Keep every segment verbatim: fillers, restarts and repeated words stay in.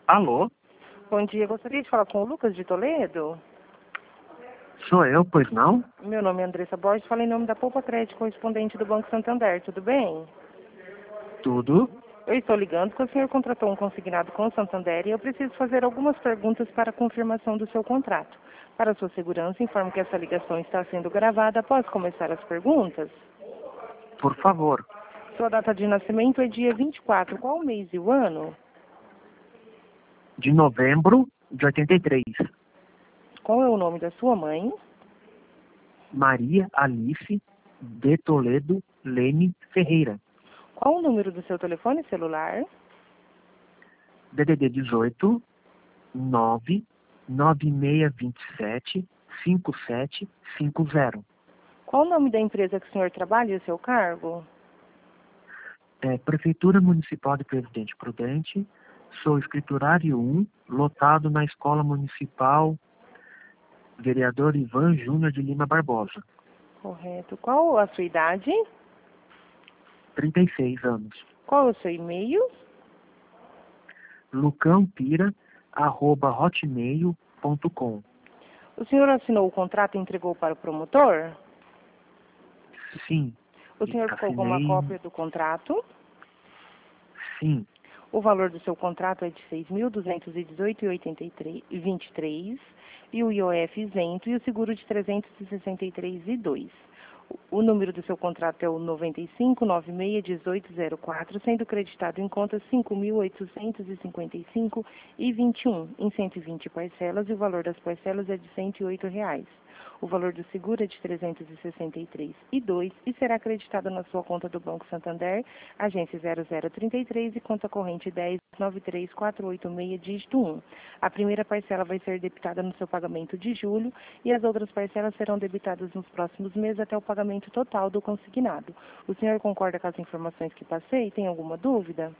Alô? Bom dia, gostaria de falar com o Lucas de Toledo? Sou eu, pois não? Meu nome é Andressa Borges, falo em nome da Poupa Crédito, correspondente do Banco Santander, tudo bem? Tudo? Eu estou ligando porque o senhor contratou um consignado com o Santander e eu preciso fazer algumas perguntas para a confirmação do seu contrato. Para sua segurança, informo que essa ligação está sendo gravada. Posso começar as perguntas? Por favor. Sua data de nascimento é dia vinte e quatro, qual o mês e o ano? De novembro de oitenta e três. Qual é o nome da sua mãe? Maria Alice de Toledo Leme Ferreira. Qual o número do seu telefone celular? D D D dezoito, nove nove seis dois sete, cinco sete cinco zero. Qual o nome da empresa que o senhor trabalha e o seu cargo? É, Prefeitura Municipal de Presidente Prudente. Sou escriturário um, lotado na Escola Municipal Vereador Ivan Júnior de Lima Barbosa. Correto. Qual a sua idade? trinta e seis anos. Qual o seu e-mail? lucãopira arroba hotmail ponto com. O senhor assinou o contrato e entregou para o promotor? Sim. O senhor ficou com uma Assinei. cópia do contrato? Sim. O valor do seu contrato é de seis mil duzentos e dezoito reais e vinte e três centavos e o I O F isento e o seguro de trezentos e sessenta e três reais e dois centavos. O número do seu contrato é o nove cinco nove seis um oito zero quatro, sendo creditado em conta cinco mil oitocentos e cinquenta e cinco reais e vinte e um centavos em cento e vinte parcelas e o valor das parcelas é de cento e oito reais. O valor do seguro é de trezentos e sessenta e três reais e dois centavos e será acreditado na sua conta do Banco Santander, agência zero zero trinta e três e conta corrente dez nove três quatro oito seis, dígito um. A primeira parcela vai ser debitada no seu pagamento de julho e as outras parcelas serão debitadas nos próximos meses até o pagamento total do consignado. O senhor concorda com as informações que passei? Tem alguma dúvida?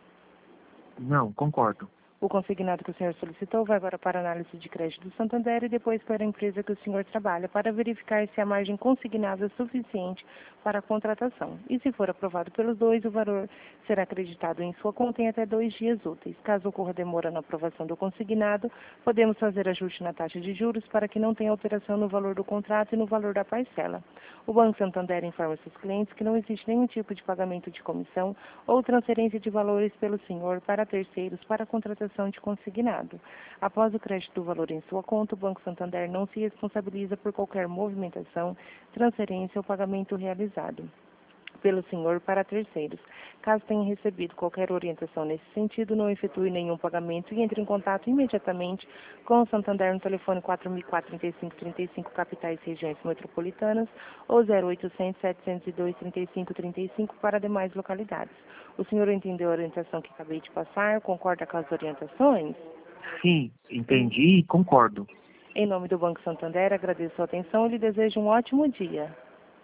Não, concordo. O consignado que o senhor solicitou vai agora para a análise de crédito do Santander e depois para a empresa que o senhor trabalha, para verificar se a margem consignável é suficiente para a contratação. E se for aprovado pelos dois, o valor será acreditado em sua conta em até dois dias úteis. Caso ocorra demora na aprovação do consignado, podemos fazer ajuste na taxa de juros para que não tenha alteração no valor do contrato e no valor da parcela. O Banco Santander informa seus clientes que não existe nenhum tipo de pagamento de comissão ou transferência de valores pelo senhor para terceiros para a contratação de consignado. Após o crédito do valor em sua conta, o Banco Santander não se responsabiliza por qualquer movimentação, transferência ou pagamento realizado pelo senhor para terceiros. Caso tenha recebido qualquer orientação nesse sentido, não efetue nenhum pagamento e entre em contato imediatamente com o Santander no telefone quatro mil quatrocentos e trinta e cinco, trinta e cinco, capitais e regiões metropolitanas ou zero oitocentos, setecentos e dois, trinta e cinco, trinta e cinco para demais localidades. O senhor entendeu a orientação que acabei de passar? Concorda com as orientações? Sim, entendi e concordo. Em nome do Banco Santander, agradeço a atenção e lhe desejo um ótimo dia.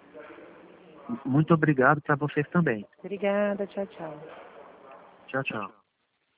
Muito obrigado para vocês também. Obrigada, tchau, tchau. Tchau, tchau.